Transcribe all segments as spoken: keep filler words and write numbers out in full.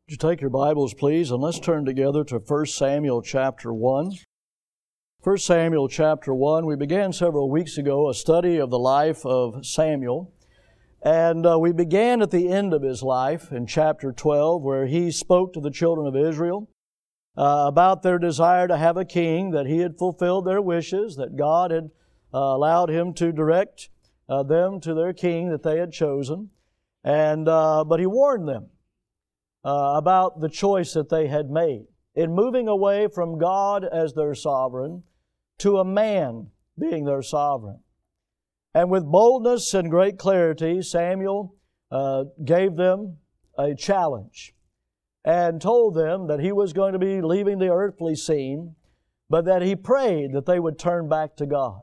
Would you take your Bibles, please, and let's turn together to First Samuel chapter one. First Samuel chapter one, we began several weeks ago a study of the life of Samuel. And uh, we began at the end of his life in chapter twelve, where he spoke to the children of Israel uh, about their desire to have a king, that he had fulfilled their wishes, that God had uh, allowed him to direct uh, them to their king that they had chosen. And uh, but he warned them uh, about the choice that they had made in moving away from God as their sovereign to a man being their sovereign. And with boldness and great clarity, Samuel uh, gave them a challenge and told them that he was going to be leaving the earthly scene, but that he prayed that they would turn back to God.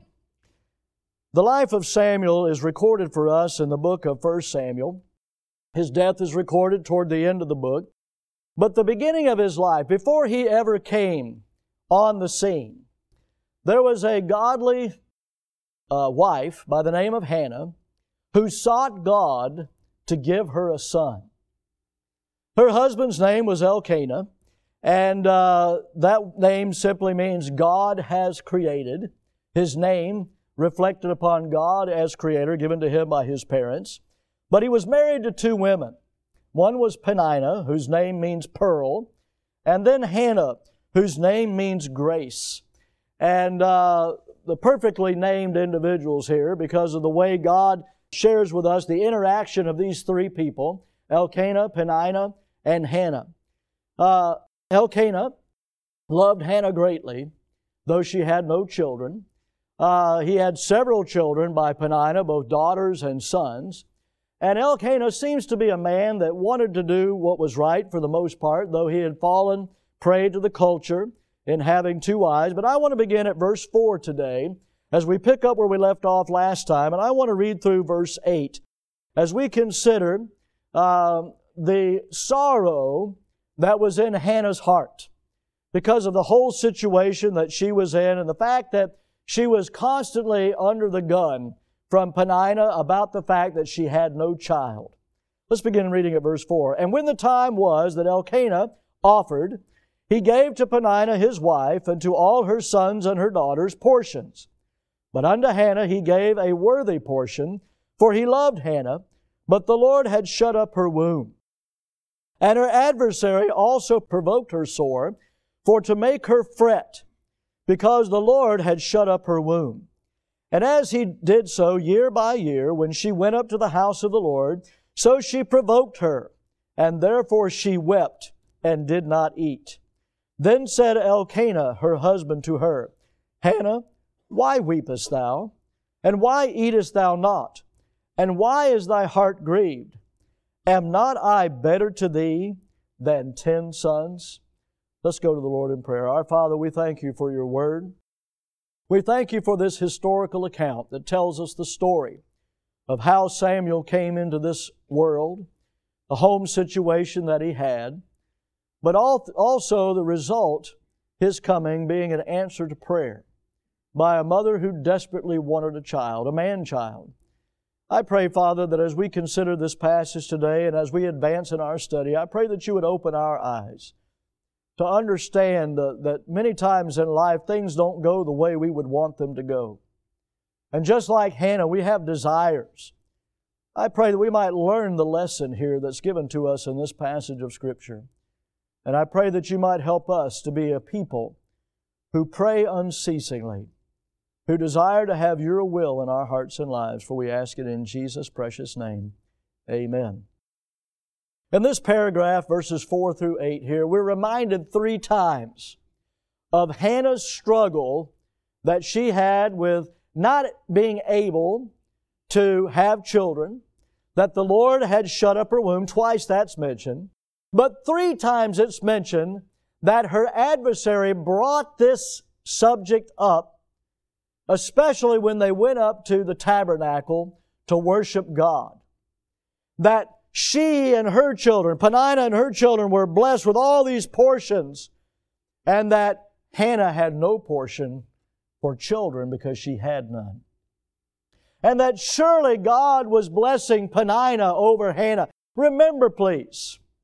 The life of Samuel is recorded for us in the book of First Samuel. His death is recorded toward the end of the book. But the beginning of his life, before he ever came on the scene, there was a godly uh, wife by the name of Hannah who sought God to give her a son. Her husband's name was Elkanah, and uh, that name simply means God has created. His name reflected upon God as Creator, given to him by his parents. But he was married to two women. One was Peninnah, whose name means pearl, and then Hannah, whose name means grace. And uh, the perfectly named individuals here, because of the way God shares with us the interaction of these three people, Elkanah, Peninnah, and Hannah. Uh, Elkanah loved Hannah greatly, though she had no children. Uh, he had several children by Peninnah, both daughters and sons. And Elkanah seems to be a man that wanted to do what was right for the most part, though he had fallen prey to the culture in having two wives. But I want to begin at verse four today as we pick up where we left off last time. And I want to read through verse eight as we consider uh, the sorrow that was in Hannah's heart because of the whole situation that she was in and the fact that she was constantly under the gun from Peninnah about the fact that she had no child. Let's begin reading at verse four. And when the time was that Elkanah offered, he gave to Peninnah his wife and to all her sons and her daughters portions. But unto Hannah he gave a worthy portion, for he loved Hannah, but the Lord had shut up her womb. And her adversary also provoked her sore, for to make her fret, because the Lord had shut up her womb. And as he did so year by year, when she went up to the house of the Lord, so she provoked her, and therefore she wept and did not eat. Then said Elkanah, her husband, to her, Hannah, why weepest thou? And why eatest thou not? And why is thy heart grieved? Am not I better to thee than ten sons? Let's go to the Lord in prayer. Our Father, we thank you for your word. We thank you for this historical account that tells us the story of how Samuel came into this world, the home situation that he had, but also the result, his coming being an answer to prayer by a mother who desperately wanted a child, a man-child. I pray, Father, that as we consider this passage today and as we advance in our study, I pray that you would open our eyes to understand that, that many times in life things don't go the way we would want them to go. And just like Hannah, we have desires. I pray that we might learn the lesson here that's given to us in this passage of Scripture. And I pray that you might help us to be a people who pray unceasingly, who desire to have your will in our hearts and lives, for we ask it in Jesus' precious name. Amen. In this paragraph, verses four through eight here, we're reminded three times of Hannah's struggle that she had with not being able to have children, that the Lord had shut up her womb. Twice that's mentioned. But three times it's mentioned that her adversary brought this subject up, especially when they went up to the tabernacle to worship God. That she and her children, Peninnah and her children, were blessed with all these portions, and that Hannah had no portion for children because she had none. And that surely God was blessing Peninnah over Hannah. Remember, please,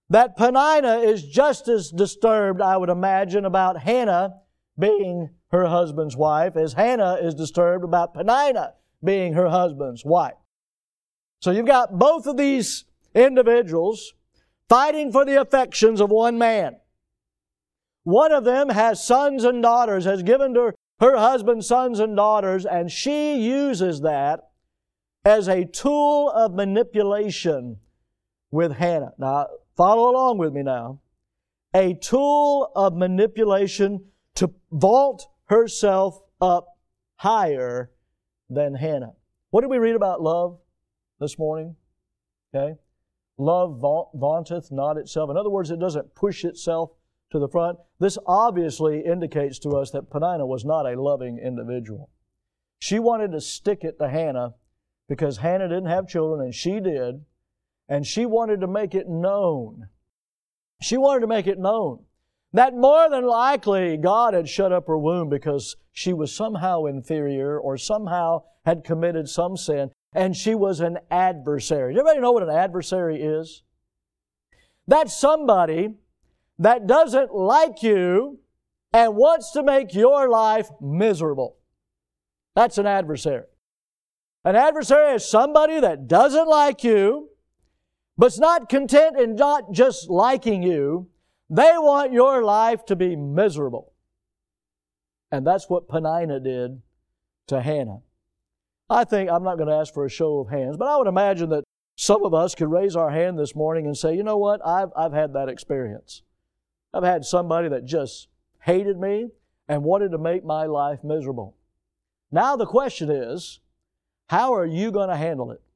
that Peninnah is just as disturbed, I would imagine, about Hannah being her husband's wife as Hannah is disturbed about Peninnah being her husband's wife. So you've got both of these individuals fighting for the affections of one man. One of them has sons and daughters, has given to her husband sons and daughters, and she uses that as a tool of manipulation with Hannah. Now, follow along with me now. A tool of manipulation to vault herself up higher than Hannah. What did we read about love this morning? Okay. Love vaunteth not itself. In other words, it doesn't push itself to the front. This obviously indicates to us that Peninnah was not a loving individual. She wanted to stick it to Hannah because Hannah didn't have children and she did, and she wanted to make it known. She wanted to make it known that more than likely God had shut up her womb because she was somehow inferior or somehow had committed some sin, and she was an adversary. Does everybody know what an adversary is? That's somebody that doesn't like you and wants to make your life miserable. That's an adversary. An adversary is somebody that doesn't like you, but's not content in not just liking you. They want your life to be miserable. And that's what Peninnah did to Hannah. I think, I'm not going to ask for a show of hands, but I would imagine that some of us could raise our hand this morning and say, you know what, I've, I've had that experience. I've had somebody that just hated me and wanted to make my life miserable. Now the question is, how are you going to handle it?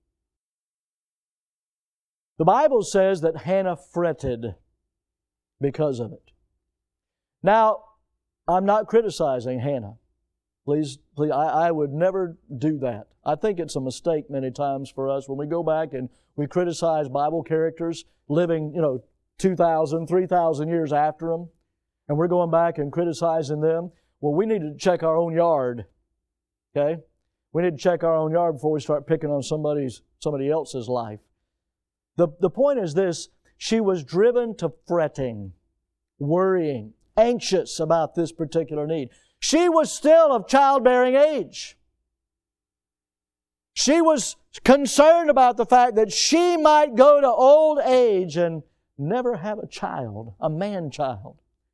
The Bible says that Hannah fretted because of it. Now, I'm not criticizing Hannah. Please, please, I, I would never do that. I think it's a mistake many times for us when we go back and we criticize Bible characters living, you know, two thousand, three thousand years after them, and we're going back and criticizing them. Well, we need to check our own yard, okay? We need to check our own yard before we start picking on somebody's, somebody else's life. The, the point is this, she was driven to fretting, worrying, anxious about this particular need. She was still of childbearing age. She was concerned about the fact that she might go to old age and never have a child, a man-child.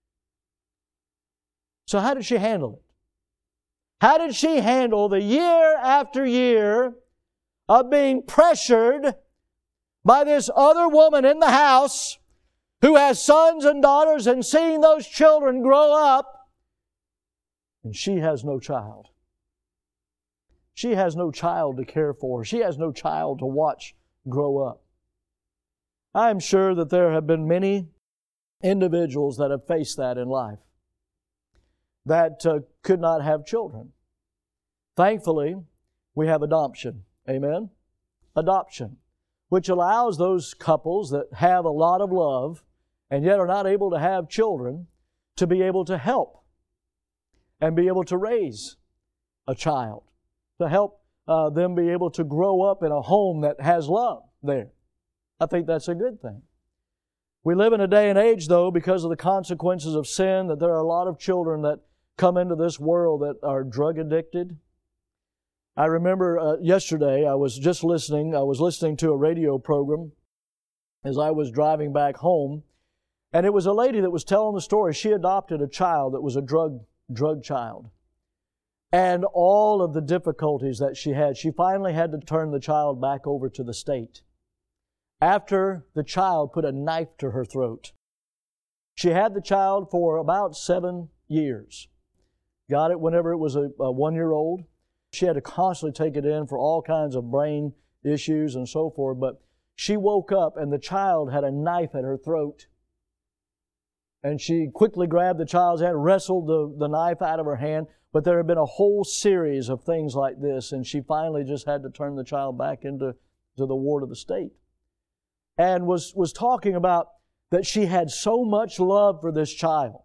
So how did she handle it? How did she handle the year after year of being pressured by this other woman in the house who has sons and daughters and seeing those children grow up, and she has no child? She has no child to care for. She has no child to watch grow up. I am sure that there have been many individuals that have faced that in life, that uh, could not have children. Thankfully, we have adoption. Amen? Adoption, which allows those couples that have a lot of love and yet are not able to have children to be able to help and be able to raise a child, to help uh, them be able to grow up in a home that has love there. I think that's a good thing. We live in a day and age, though, because of the consequences of sin, that there are a lot of children that come into this world that are drug addicted. I remember uh, yesterday I was just listening, I was listening to a radio program as I was driving back home, and it was a lady that was telling the story. She adopted a child that was a drug drug child. And all of the difficulties that she had, she finally had to turn the child back over to the state after the child put a knife to her throat. She had the child for about seven years. Got it whenever it was a, a one-year-old. She had to constantly take it in for all kinds of brain issues and so forth, but she woke up and the child had a knife at her throat. And she quickly grabbed the child's hand, wrestled the, the knife out of her hand, but there had been a whole series of things like this, and she finally just had to turn the child back into to the ward of the state. And was, was talking about that she had so much love for this child.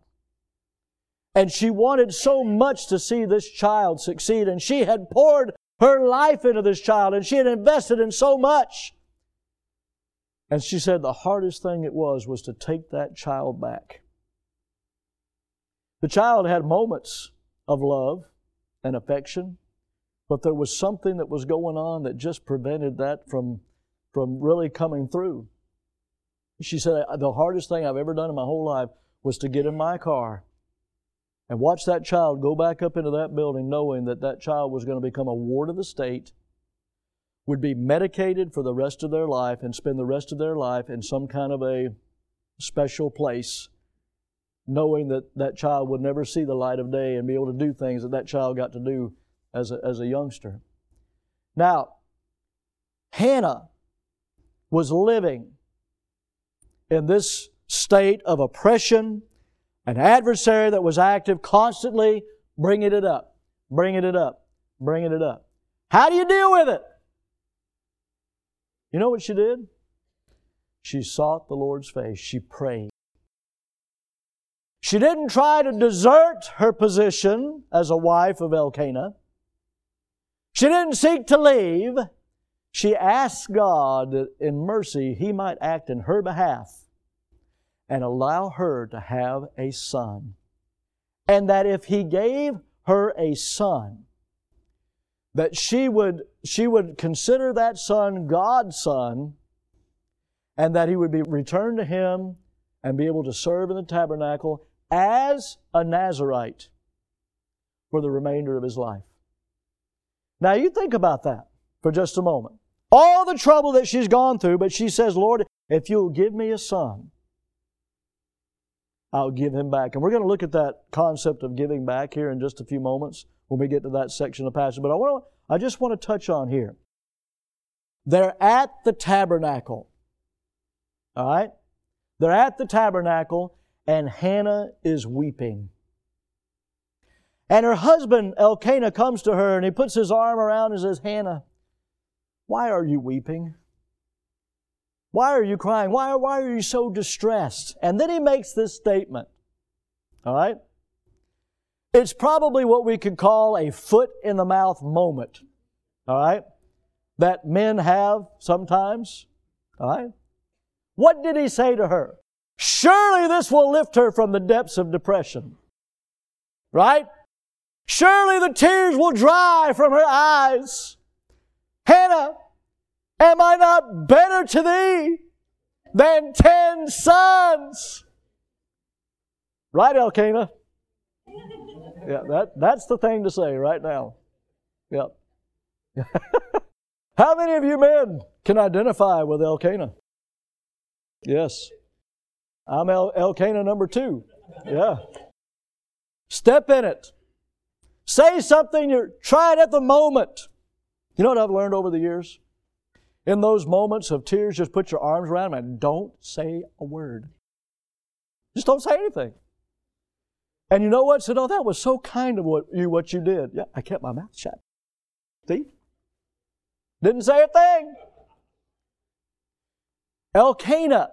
And she wanted so much to see this child succeed, and she had poured her life into this child, and she had invested in so much. And she said the hardest thing it was was to take that child back. The child had moments of love and affection, but there was something that was going on that just prevented that from, from really coming through. She said, the hardest thing I've ever done in my whole life was to get in my car and watch that child go back up into that building knowing that that child was going to become a ward of the state, would be medicated for the rest of their life and spend the rest of their life in some kind of a special place, knowing that that child would never see the light of day and be able to do things that that child got to do as a, as a youngster. Now, Hannah was living in this state of oppression, an adversary that was active, constantly bringing it up, bringing it up, bringing it up. How do you deal with it? You know what she did? She sought the Lord's face. She prayed. She didn't try to desert her position as a wife of Elkanah. She didn't seek to leave. She asked God that in mercy He might act in her behalf and allow her to have a son. And that if He gave her a son, that she would, she would consider that son God's son, and that he would be returned to Him and be able to serve in the tabernacle as a Nazirite for the remainder of his life. Now you think about that for just a moment. All the trouble that she's gone through, but she says, Lord, if you'll give me a son, I'll give him back. And we're going to look at that concept of giving back here in just a few moments when we get to that section of the passage. But I want to, I just want to touch on here. They're at the tabernacle. All right? They're at the tabernacle, and Hannah is weeping. And her husband, Elkanah, comes to her, and he puts his arm around her and says, Hannah, why are you weeping? Why are you crying? Why, why are you so distressed? And then he makes this statement. All right? It's probably what we could call a foot-in-the-mouth moment. All right? That men have sometimes. All right? What did he say to her? Surely this will lift her from the depths of depression. Right? Surely the tears will dry from her eyes. Hannah, am I not better to thee than ten sons? Right, Elkanah? Yeah, that, that's the thing to say right now. Yep. How many of you men can identify with Elkanah? Yes. I'm El- Elkanah number two. Yeah. Step in it. Say something, you're trying at the moment. You know what I've learned over the years? In those moments of tears, just put your arms around them and don't say a word. Just don't say anything. And you know what? Said, oh, that was so kind of what you, what you did. Yeah, I kept my mouth shut. See? Didn't say a thing. Elkanah.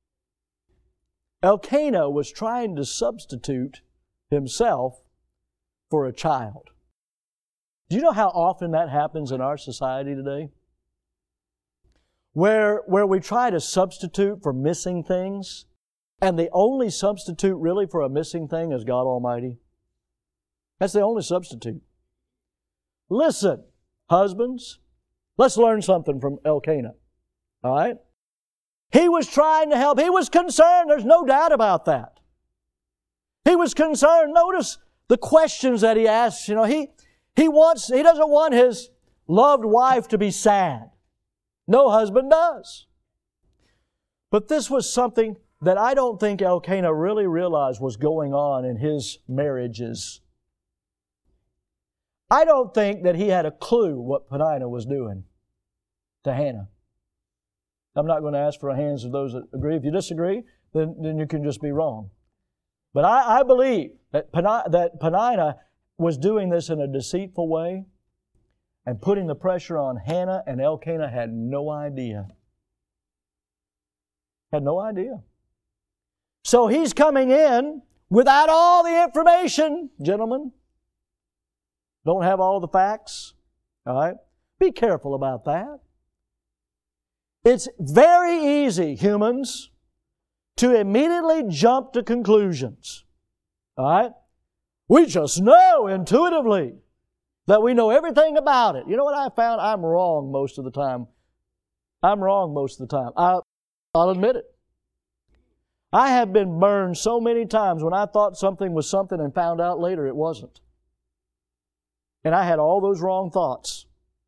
Elkanah was trying to substitute himself for a child. Do you know how often that happens in our society today? Where, where we try to substitute for missing things, and the only substitute really for a missing thing is God Almighty. That's the only substitute. Listen, husbands, let's learn something from Elkanah. All right? He was trying to help. He was concerned. There's no doubt about that. He was concerned. Notice the questions that he asks. You know, he, he wants, he doesn't want his loved wife to be sad. No husband does. But this was something that I don't think Elkanah really realized was going on in his marriages. I don't think that he had a clue what Peninnah was doing to Hannah. I'm not going to ask for hands of those that agree. If you disagree, then, then you can just be wrong. But I, I believe that Peninnah, that Peninnah was doing this in a deceitful way and putting the pressure on Hannah, and Elkanah had no idea. Had no idea. So he's coming in without all the information, gentlemen. Don't have all the facts. All right? Be careful about that. It's very easy, humans, to immediately jump to conclusions. All right? We just know intuitively that we know everything about it. You know what I found? I'm wrong most of the time. I'm wrong most of the time. I, I'll admit it. I have been burned so many times when I thought something was something and found out later it wasn't. And I had all those wrong thoughts.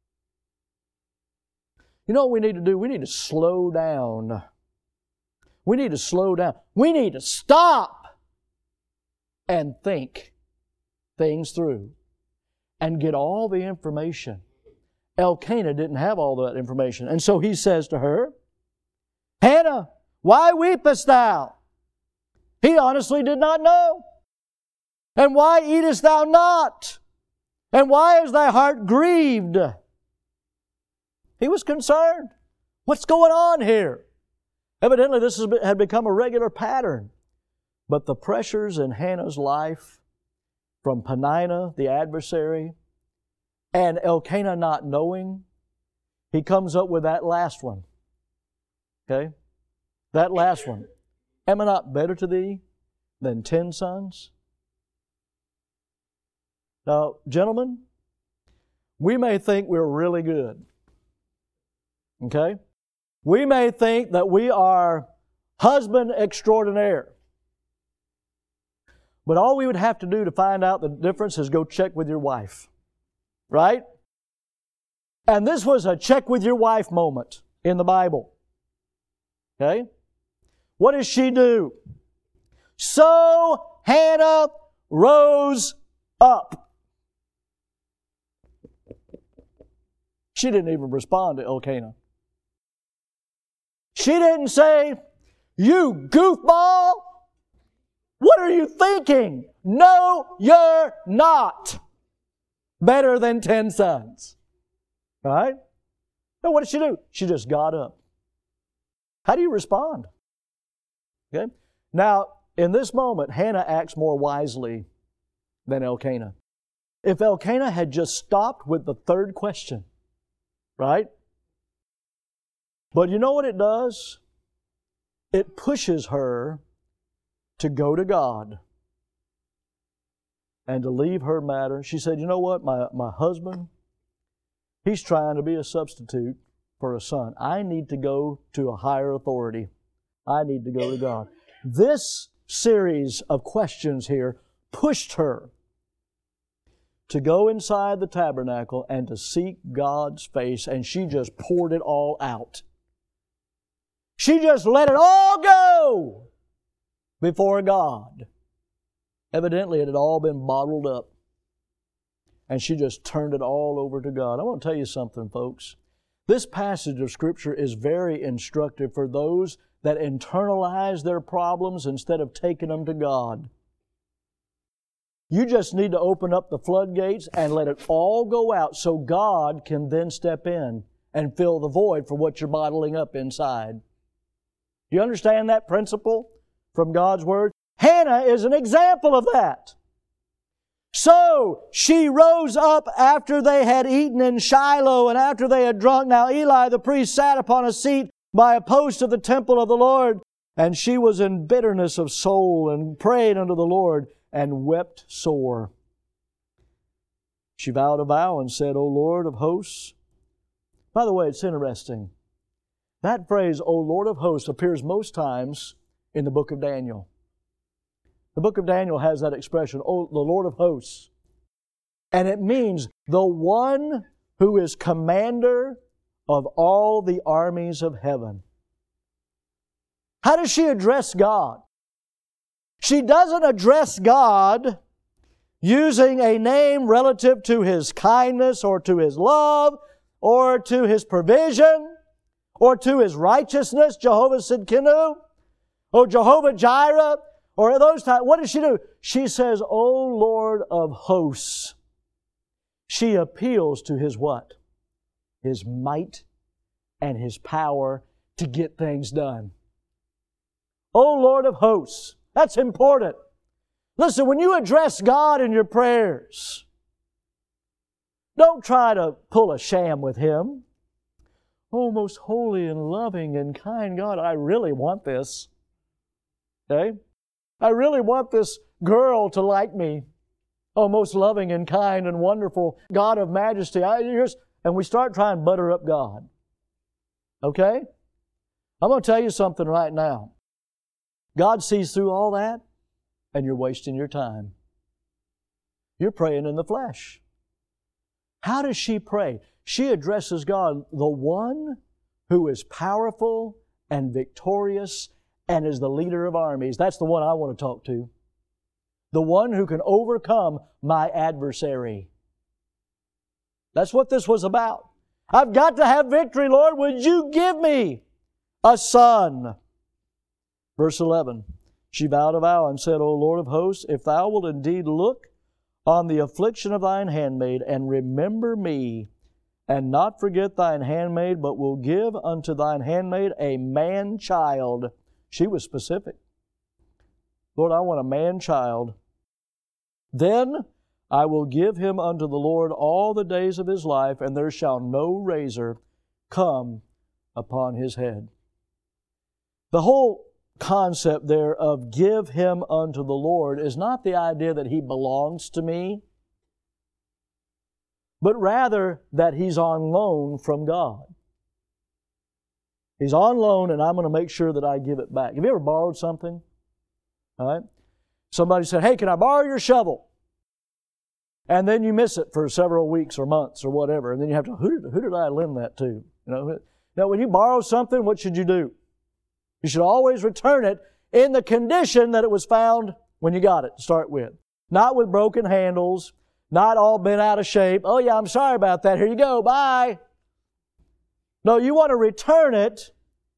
You know what we need to do? We need to slow down. We need to slow down. We need to stop and think things through and get all the information. Elkanah didn't have all that information. And so he says to her, Hannah, why weepest thou? He honestly did not know. And why eatest thou not? And why is thy heart grieved? He was concerned. What's going on here? Evidently, this had become a regular pattern. But the pressures in Hannah's life, from Peninnah, the adversary, and Elkanah not knowing, he comes up with that last one. Okay? That last one. Am I not better to thee than ten sons? Now, gentlemen, we may think we're really good. Okay? We may think that we are husband extraordinaire. But all we would have to do to find out the difference is go check with your wife. Right? And this was a check with your wife moment in the Bible. Okay? What does she do? So Hannah rose up. She didn't even respond to Elkanah. She didn't say, you goofball, what are you thinking? No, you're not better than ten sons. All right? No, what did she do? She just got up. How do you respond? Okay? Now, in this moment, Hannah acts more wisely than Elkanah. If Elkanah had just stopped with the third question, right? But you know what it does? It pushes her to go to God and to leave her matter. She said, you know what? My, my husband, he's trying to be a substitute for a son. I need to go to a higher authority. I need to go to God. This series of questions here pushed her to go inside the tabernacle and to seek God's face, and she just poured it all out. She just let it all go before God. Evidently, it had all been bottled up. And she just turned it all over to God. I want to tell you something, folks. This passage of Scripture is very instructive for those that internalize their problems instead of taking them to God. You just need to open up the floodgates and let it all go out so God can then step in and fill the void for what you're bottling up inside. Do you understand that principle from God's Word? Hannah is an example of that. So she rose up after they had eaten in Shiloh and after they had drunk. Now Eli the priest sat upon a seat by a post of the temple of the Lord, and she was in bitterness of soul and prayed unto the Lord and wept sore. She vowed a vow and said, O Lord of hosts. By the way, it's interesting. That phrase, O Lord of hosts, appears most times in the book of Daniel. The book of Daniel has that expression, O the Lord of hosts. And it means the one who is commander of all the armies of heaven. How does she address God? She doesn't address God using a name relative to His kindness or to His love or to His provision or to His righteousness, Jehovah Sidkenu, or Jehovah Jireh, or those types. What does she do? She says, O Lord of hosts. She appeals to His what? His might and His power to get things done. O Lord of hosts. That's important. Listen, when you address God in your prayers, don't try to pull a sham with Him. Oh, most holy and loving and kind God, I really want this. Okay? I really want this girl to like me. Oh, most loving and kind and wonderful God of majesty. I, here's, and we start trying to butter up God. Okay? I'm going to tell you something right now. God sees through all that, and you're wasting your time. You're praying in the flesh. How does she pray? She addresses God, the one who is powerful and victorious and is the leader of armies. That's the one I want to talk to. The one who can overcome my adversary. That's what this was about. I've got to have victory, Lord. Would you give me a son? Verse eleven. She vowed a vow and said, O Lord of hosts, if thou wilt indeed look on the affliction of thine handmaid, and remember me, and not forget thine handmaid, but will give unto thine handmaid a man-child. She was specific. Lord, I want a man-child. Then I will give him unto the Lord all the days of his life, and there shall no razor come upon his head. The whole concept there of give him unto the Lord is not the idea that he belongs to me, but rather that he's on loan from God. He's on loan, and I'm going to make sure that I give it back. Have you ever borrowed something? All right? Somebody said, hey, can I borrow your shovel? And then you miss it for several weeks or months or whatever, and then you have to, who, who did I lend that to? You know, now, when you borrow something, what should you do? You should always return it in the condition that it was found when you got it to start with. Not with broken handles, not all bent out of shape. Oh yeah, I'm sorry about that. Here you go. Bye. No, you want to return it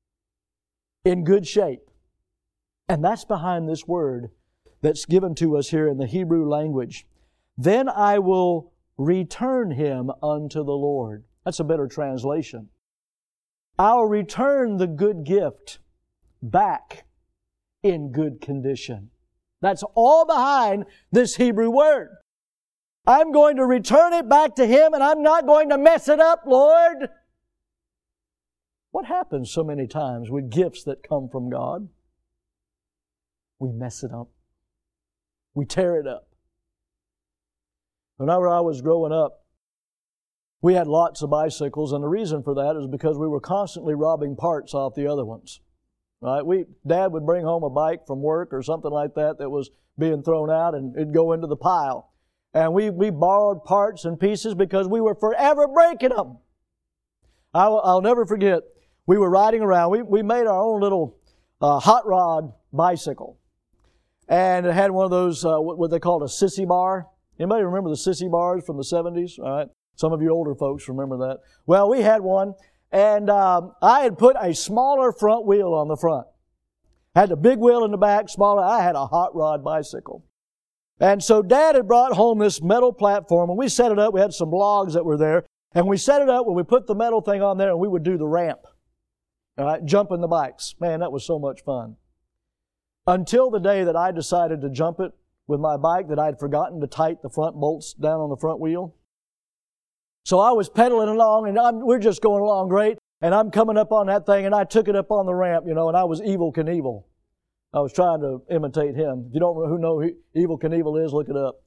in good shape. And that's behind this word that's given to us here in the Hebrew language. Then I will return him unto the Lord. That's a better translation. I'll return the good gift back in good condition. That's all behind this Hebrew word. I'm going to return it back to him, and I'm not going to mess it up, Lord. What happens so many times with gifts that come from God? We mess it up. We tear it up. Whenever I was growing up, we had lots of bicycles, and the reason for that is because we were constantly robbing parts off the other ones. Right? We, Dad would bring home a bike from work or something like that that was being thrown out, and it'd go into the pile. And we, we borrowed parts and pieces because we were forever breaking them. I'll, I'll never forget, we were riding around. We, we made our own little uh, hot rod bicycle. And it had one of those, uh, what, what they called a sissy bar. Anybody remember the sissy bars from the seventies? All right. Some of you older folks remember that. Well, we had one, and um, I had put a smaller front wheel on the front. Had the big wheel in the back, smaller. I had a hot rod bicycle. And so Dad had brought home this metal platform, and we set it up. We had some logs that were there, and we set it up where we put the metal thing on there, and we would do the ramp. All right, jumping the bikes. Man, that was so much fun. Until the day that I decided to jump it with my bike, that I had forgotten to tighten the front bolts down on the front wheel. So I was pedaling along, and I'm, we're just going along great, and I'm coming up on that thing, and I took it up on the ramp, you know, and I was Evel Knievel. I was trying to imitate him. If you don't know who know who Evel Knievel is, look it up.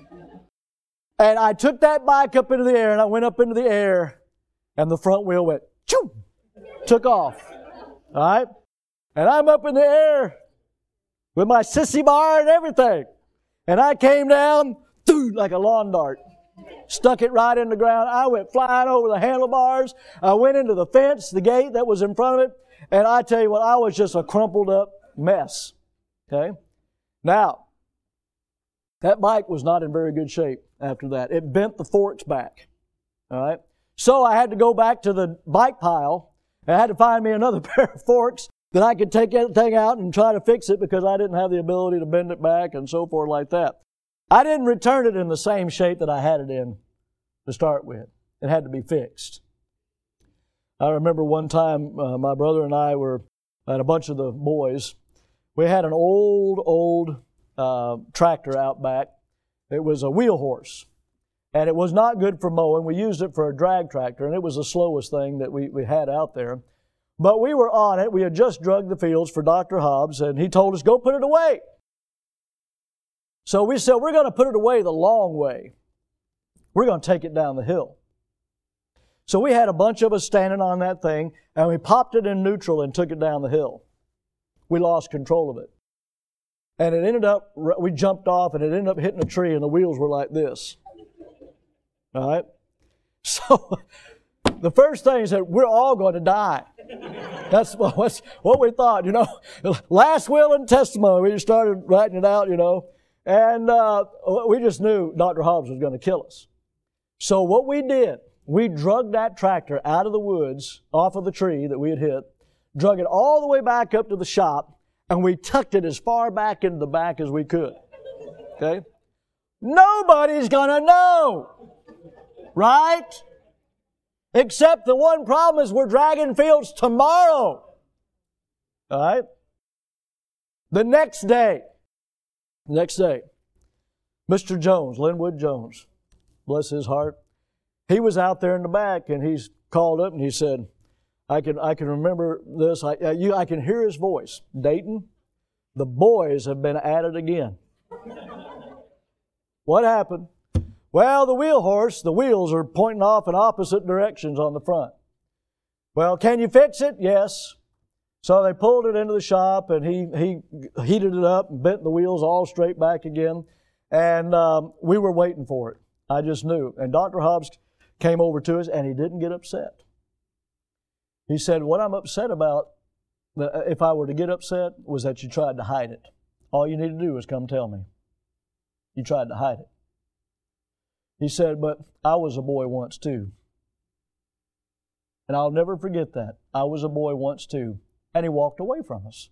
And I took that bike up into the air, and I went up into the air, and the front wheel went, choo, took off. All right? And I'm up in the air with my sissy bar and everything. And I came down, thoo, like a lawn dart. Stuck it right in the ground. I went flying over the handlebars. I went into the fence, the gate that was in front of it. And I tell you what, I was just a crumpled up mess. Okay? Now, that bike was not in very good shape after that. It bent the forks back. All right? So I had to go back to the bike pile. I had to find me another pair of forks that I could take everything out and try to fix it because I didn't have the ability to bend it back and so forth like that. I didn't return it in the same shape that I had it in to start with. It had to be fixed. I remember one time uh, my brother and I were, and a bunch of the boys, we had an old, old uh, tractor out back. It was a wheel horse. And it was not good for mowing. We used it for a drag tractor, and it was the slowest thing that we, we had out there. But we were on it. We had just drugged the fields for Doctor Hobbs, and he told us, go put it away. So we said, we're going to put it away the long way. We're going to take it down the hill. So we had a bunch of us standing on that thing, and we popped it in neutral and took it down the hill. We lost control of it. And it ended up, we jumped off, and it ended up hitting a tree, and the wheels were like this. All right? So the first thing is that we're all going to die. That's what's, what we thought, you know. Last will and testimony. We just started writing it out, you know. And uh, we just knew Doctor Hobbs was going to kill us. So what we did, we drugged that tractor out of the woods, off of the tree that we had hit, drug it all the way back up to the shop, and we tucked it as far back into the back as we could. Okay? Nobody's going to know. Right? Except the one problem is we're dragging fields tomorrow. All right? The next day, next day, Mister Jones, Linwood Jones, bless his heart, he was out there in the back, and he's called up and he said, I can I can remember this. I, uh, you, I can hear his voice. Dayton, the boys have been at it again. What happened? Well, the wheel horse, the wheels are pointing off in opposite directions on the front. Well, can you fix it? Yes. So they pulled it into the shop, and he he heated it up and bent the wheels all straight back again. And um, we were waiting for it. I just knew. And Doctor Hobbs came over to us, and he didn't get upset. He said, what I'm upset about, if I were to get upset, was that you tried to hide it. All you need to do is come tell me. You tried to hide it. He said, but I was a boy once too. And I'll never forget that. I was a boy once too. And he walked away from us.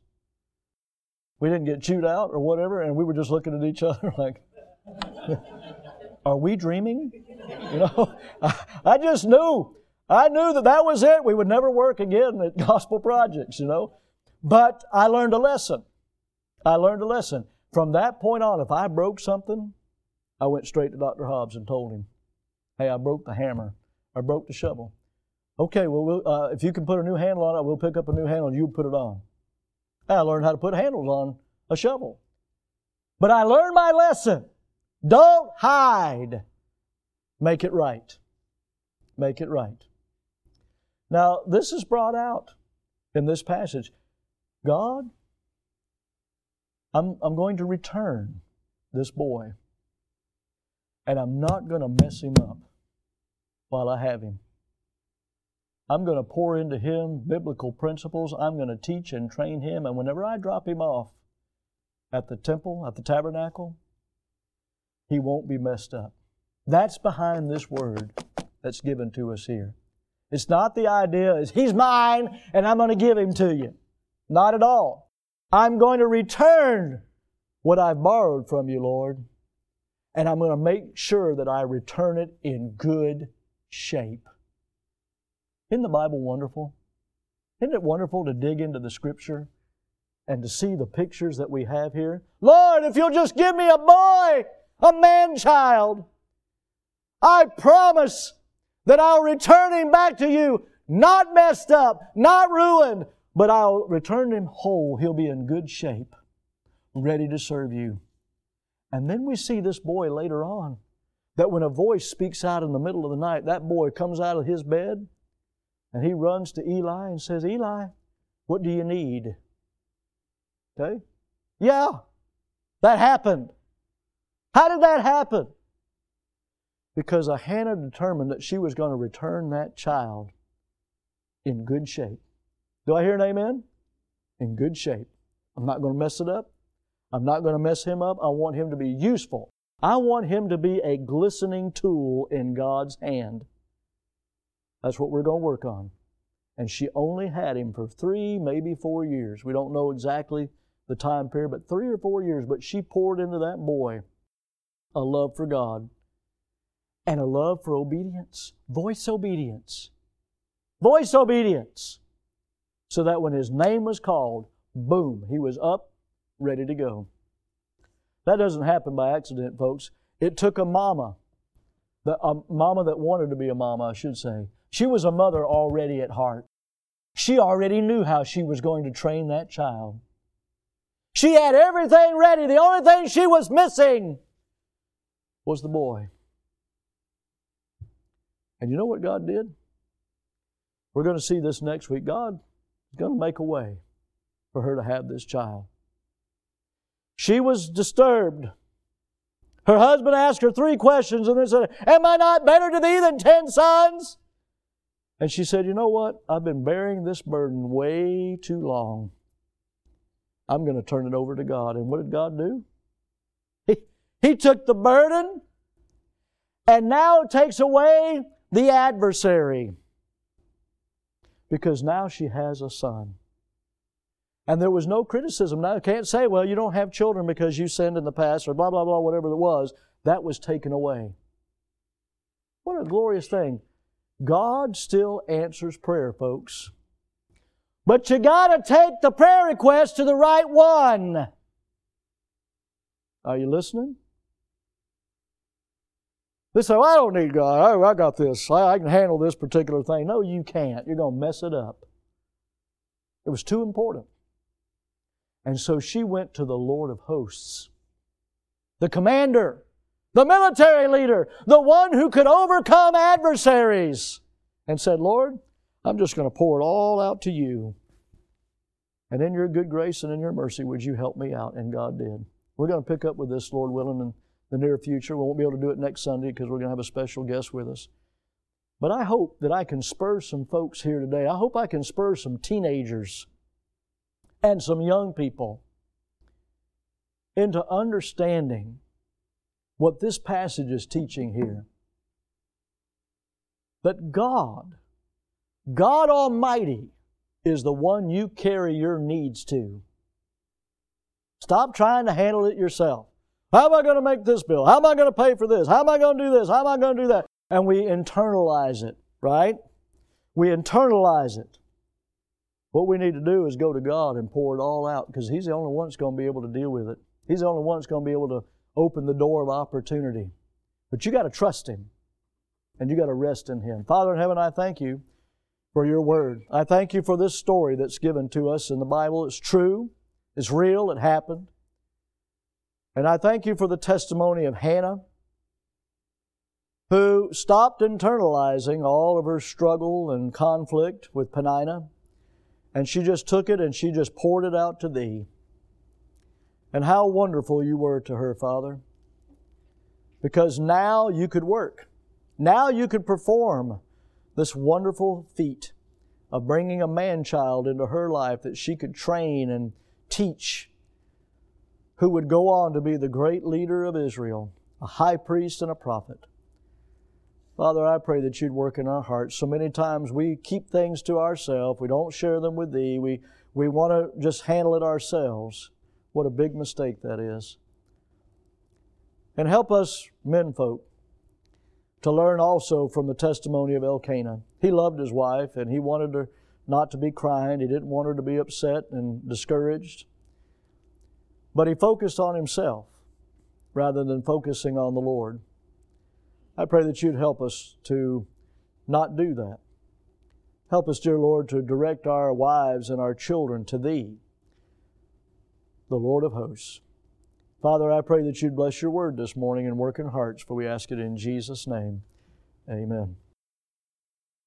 We didn't get chewed out or whatever, and we were just looking at each other like, are we dreaming? You know, I, I just knew. I knew that that was it. We would never work again at Gospel Projects, you know. But I learned a lesson. I learned a lesson. From that point on, if I broke something, I went straight to Doctor Hobbs and told him, hey, I broke the hammer. I broke the shovel. Okay, well, we'll uh, if you can put a new handle on it, we'll pick up a new handle and you put it on. I learned how to put handles on a shovel. But I learned my lesson. Don't hide. Make it right. Make it right. Now, this is brought out in this passage. God, I'm, I'm going to return this boy. And I'm not going to mess him up while I have him. I'm going to pour into him biblical principles. I'm going to teach and train him. And whenever I drop him off at the temple, at the tabernacle, he won't be messed up. That's behind this word that's given to us here. It's not the idea is he's mine and I'm going to give him to you. Not at all. I'm going to return what I've borrowed from you, Lord. And I'm going to make sure that I return it in good shape. Isn't the Bible wonderful? Isn't it wonderful to dig into the Scripture and to see the pictures that we have here? Lord, if you'll just give me a boy, a man-child, I promise that I'll return him back to you, not messed up, not ruined, but I'll return him whole. He'll be in good shape, ready to serve you. And then we see this boy later on, that when a voice speaks out in the middle of the night, that boy comes out of his bed and he runs to Eli and says, Eli, what do you need? Okay? Yeah, that happened. How did that happen? Because Hannah determined that she was going to return that child in good shape. Do I hear an amen? In good shape. I'm not going to mess it up. I'm not going to mess him up. I want him to be useful. I want him to be a glistening tool in God's hand. That's what we're going to work on. And she only had him for three, maybe four years. We don't know exactly the time period, but three or four years. But she poured into that boy a love for God and a love for obedience. Voice obedience. Voice obedience. So that when his name was called, boom, he was up, ready to go. That doesn't happen by accident, folks. It took a mama The a mama that wanted to be a mama, I should say. She was a mother already at heart. She already knew how she was going to train that child. She had everything ready. The only thing she was missing was the boy. And you know what God did? We're going to see this next week. God is going to make a way for her to have this child. She was disturbed. Her husband asked her three questions and then said, "Am I not better to thee than ten sons?" And she said, "You know what? I've been bearing this burden way too long. I'm going to turn it over to God." And what did God do? He, he took the burden and now takes away the adversary. Because now she has a son. And there was no criticism. Now, I can't say, well, you don't have children because you sinned in the past or blah, blah, blah, whatever it was. That was taken away. What a glorious thing. God still answers prayer, folks. But you got to take the prayer request to the right one. Are you listening? They say, well, I don't need God. I, I got this. I, I can handle this particular thing. No, you can't. You're going to mess it up. It was too important. And so she went to the Lord of hosts, the commander, the military leader, the one who could overcome adversaries, and said, "Lord, I'm just going to pour it all out to you. And in your good grace and in your mercy, would you help me out?" And God did. We're going to pick up with this, Lord willing, in the near future. We won't be able to do it next Sunday because we're going to have a special guest with us. But I hope that I can spur some folks here today. I hope I can spur some teenagers and some young people into understanding what this passage is teaching here. That God, God Almighty, is the one you carry your needs to. Stop trying to handle it yourself. How am I going to make this bill? How am I going to pay for this? How am I going to do this? How am I going to do that? And we internalize it, right? We internalize it. What we need to do is go to God and pour it all out because He's the only one that's going to be able to deal with it. He's the only one that's going to be able to open the door of opportunity. But you got to trust Him and you got to rest in Him. Father in heaven, I thank you for your word. I thank you for this story that's given to us in the Bible. It's true. It's real. It happened. And I thank you for the testimony of Hannah, who stopped internalizing all of her struggle and conflict with Peninnah, and she just took it and she just poured it out to Thee. And how wonderful you were to her, Father, because now you could work. Now you could perform this wonderful feat of bringing a man-child into her life that she could train and teach, who would go on to be the great leader of Israel, a high priest and a prophet. Father, I pray that You'd work in our hearts. So many times we keep things to ourselves. We don't share them with Thee. We, we want to just handle it ourselves. What a big mistake that is. And help us menfolk to learn also from the testimony of Elkanah. He loved his wife and he wanted her not to be crying. He didn't want her to be upset and discouraged. But he focused on himself rather than focusing on the Lord. I pray that You'd help us to not do that. Help us, dear Lord, to direct our wives and our children to Thee, the Lord of hosts. Father, I pray that You'd bless Your word this morning and work in hearts, for we ask it in Jesus' name. Amen.